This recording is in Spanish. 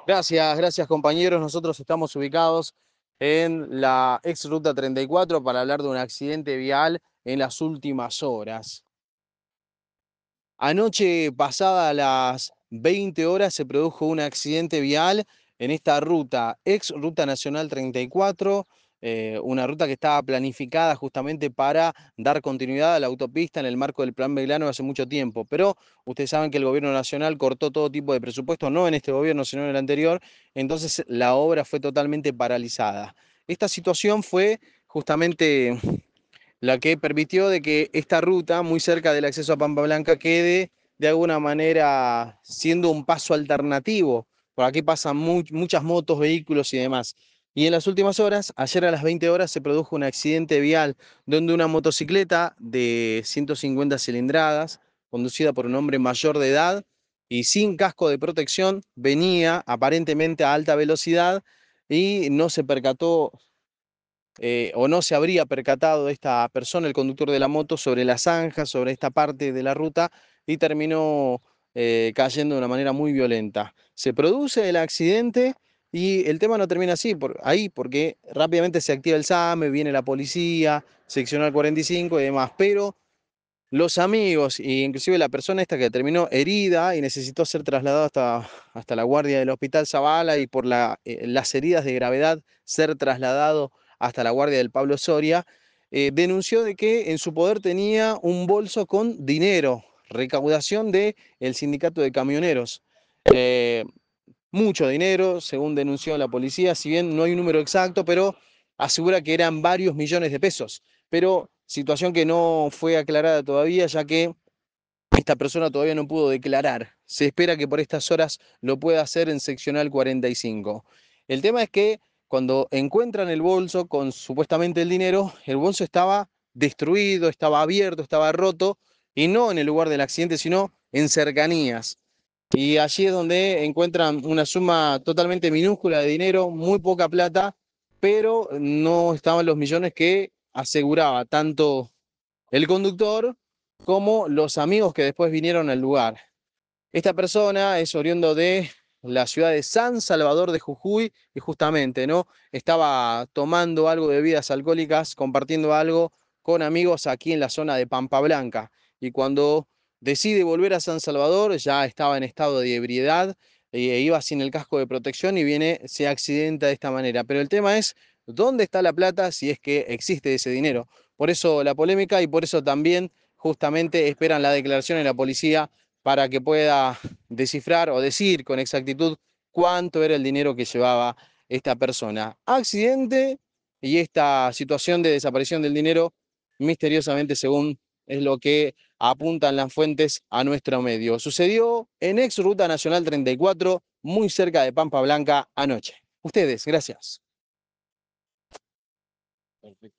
Gracias compañeros. Nosotros estamos ubicados en la ex ruta 34 para hablar de un accidente vial en las últimas horas. Anoche, pasada las 20 horas, se produjo un accidente vial en esta ruta, ex ruta nacional 34, una ruta que estaba planificada justamente para dar continuidad a la autopista en el marco del Plan Belgrano hace mucho tiempo. Pero ustedes saben que el gobierno nacional cortó todo tipo de presupuesto, no en este gobierno, sino en el anterior, entonces la obra fue totalmente paralizada. Esta situación fue justamente la que permitió de que esta ruta, muy cerca del acceso a Pampa Blanca, quede de alguna manera siendo un paso alternativo. Por aquí pasan muchas motos, vehículos y demás. Y en las últimas horas, ayer a las 20 horas, se produjo un accidente vial donde una motocicleta de 150 cilindradas, conducida por un hombre mayor de edad y sin casco de protección, venía aparentemente a alta velocidad y no se percató o no se habría percatado esta persona, el conductor de la moto, sobre la zanja, sobre esta parte de la ruta y terminó cayendo de una manera muy violenta. Se produce el accidente y el tema no termina así, ahí, porque rápidamente se activa el SAME, viene la policía, seccional 45 y demás, pero los amigos e inclusive la persona esta que terminó herida y necesitó ser trasladado hasta la guardia del Hospital Zavala y por las heridas de gravedad ser trasladado hasta la guardia del Pablo Soria, denunció de que en su poder tenía un bolso con dinero, recaudación del sindicato de camioneros. Eh, Mucho dinero, según denunció la policía, si bien no hay un número exacto, pero asegura que eran varios millones de pesos. Pero situación que no fue aclarada todavía, ya que esta persona todavía no pudo declarar. Se espera que por estas horas lo pueda hacer en seccional 45. El tema es que cuando encuentran el bolso con supuestamente el dinero, el bolso estaba destruido, estaba abierto, estaba roto, y no en el lugar del accidente, sino en cercanías. Y allí es donde encuentran una suma totalmente minúscula de dinero, muy poca plata, pero no estaban los millones que aseguraba tanto el conductor como los amigos que después vinieron al lugar. Esta persona es oriundo de la ciudad de San Salvador de Jujuy y justamente, ¿no? Estaba tomando algo de bebidas alcohólicas, compartiendo algo con amigos aquí en la zona de Pampa Blanca. Y cuando decide volver a San Salvador, ya estaba en estado de ebriedad, iba sin el casco de protección y viene, se accidenta de esta manera. Pero el tema es, ¿dónde está la plata si es que existe ese dinero? Por eso la polémica y por eso también justamente esperan la declaración en la policía para que pueda descifrar o decir con exactitud cuánto era el dinero que llevaba esta persona. Accidente y esta situación de desaparición del dinero, misteriosamente, según es lo que apuntan las fuentes a nuestro medio. Sucedió en ex Ruta Nacional 34, muy cerca de Pampa Blanca, anoche. Ustedes, gracias. Perfecto.